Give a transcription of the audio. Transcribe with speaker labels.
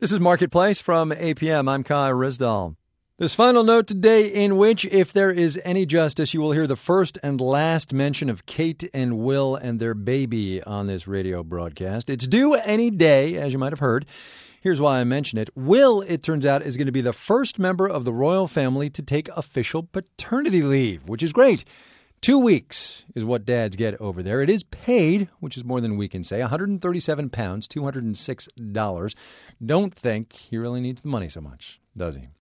Speaker 1: This is Marketplace from APM. I'm Kai Rizdal. This final note today in which, if there is any justice, you will hear the first and last mention of Kate and Will and their baby on this radio broadcast. It's due any day, as you might have heard. Here's why I mention it. Will, it turns out, is going to be the first member of the royal family to take official paternity leave, which is great. 2 weeks is what dads get over there. It is paid, which is more than we can say. £137, $206. Don't think he really needs the money so much, does he?